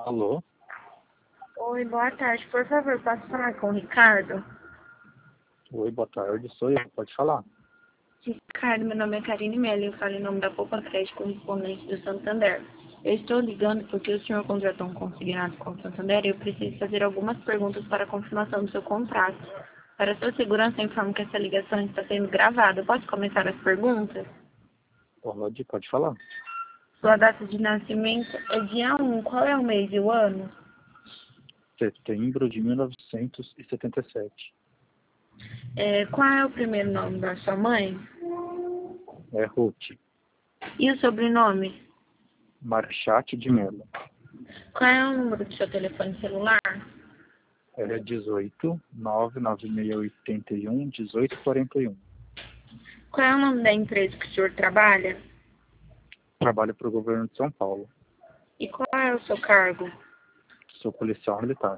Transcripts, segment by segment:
Alô? Oi, boa tarde. Por favor, posso falar com o Ricardo? Oi, boa tarde. Sou eu. Pode falar. Ricardo, meu nome é Karine Mello. Eu falo em nome da Poupa Crédito correspondente do Santander. Eu estou ligando porque o senhor contratou um consignado com o Santander e eu preciso fazer algumas perguntas para a confirmação do seu contrato. Para sua segurança, eu informo que essa ligação está sendo gravada. Posso começar as perguntas? Pode falar. Sua data de nascimento é dia 1. Qual é o mês e o ano? Setembro de 1977. Qual é o primeiro nome da sua mãe? É Ruth. E o sobrenome? Marchate de Mello. Qual é o número do seu telefone celular? É 18 99681 1841. Qual é o nome da empresa que o senhor trabalha? Trabalho para o governo de São Paulo. E qual é o seu cargo? Sou policial militar.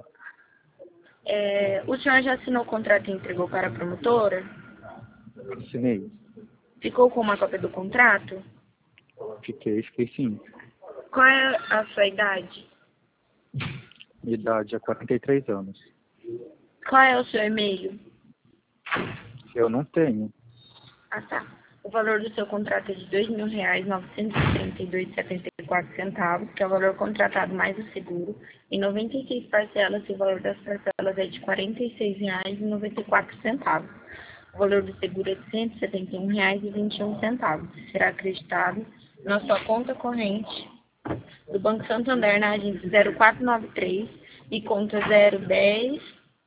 O senhor já assinou o contrato e entregou para a promotora? Assinei. Ficou com uma cópia do contrato? Fiquei sim. Qual é a sua idade? Minha idade é 43 anos. Qual é o seu e-mail? Eu não tenho. Ah, tá. O valor do seu contrato é de R$ 2.932,74, que é o valor contratado mais o seguro, em 96 parcelas, e o valor das parcelas é de R$ 46,94. O valor do seguro é de R$ 171,21. Será acreditado na sua conta corrente do Banco Santander na agência 0493 e conta 010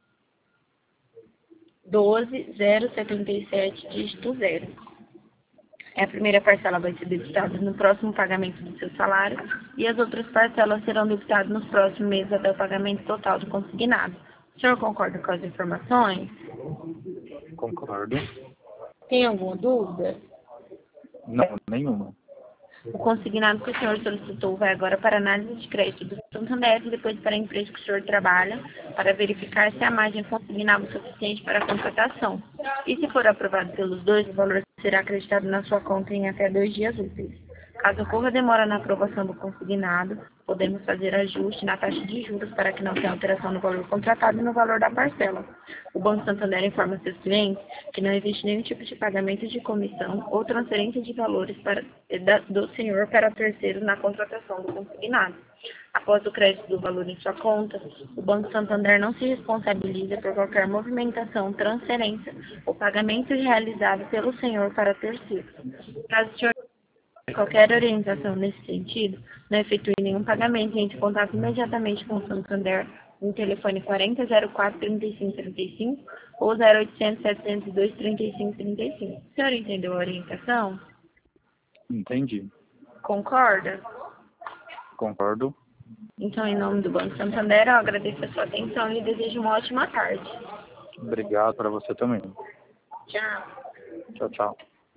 12 077 dígito 0. A primeira parcela vai ser debitada no próximo pagamento do seu salário e as outras parcelas serão debitadas nos próximos meses até o pagamento total do consignado. O senhor concorda com as informações? Concordo. Tem alguma dúvida? Não, nenhuma. O consignado que o senhor solicitou vai agora para análise de crédito do Santander e depois para a empresa que o senhor trabalha para verificar se a margem é consignável o suficiente para a contratação. E se for aprovado pelos dois, o valor será acreditado na sua conta em até 2 dias úteis. Caso ocorra demora na aprovação do consignado, podemos fazer ajuste na taxa de juros para que não tenha alteração no valor contratado e no valor da parcela. O Banco Santander informa seus clientes que não existe nenhum tipo de pagamento de comissão ou transferência de valores do senhor para terceiro na contratação do consignado. Após o crédito do valor em sua conta, o Banco Santander não se responsabiliza por qualquer movimentação, transferência ou pagamento realizado pelo senhor para terceiro. Caso o senhor qualquer orientação nesse sentido, não efetue nenhum pagamento e entre em contato imediatamente com o Santander no telefone 4004-3535 ou 0800-702-3535. O senhor entendeu a orientação? Entendi. Concorda? Concordo. Então, em nome do Banco Santander, eu agradeço a sua atenção e desejo uma ótima tarde. Obrigado para você também. Tchau. Tchau, tchau.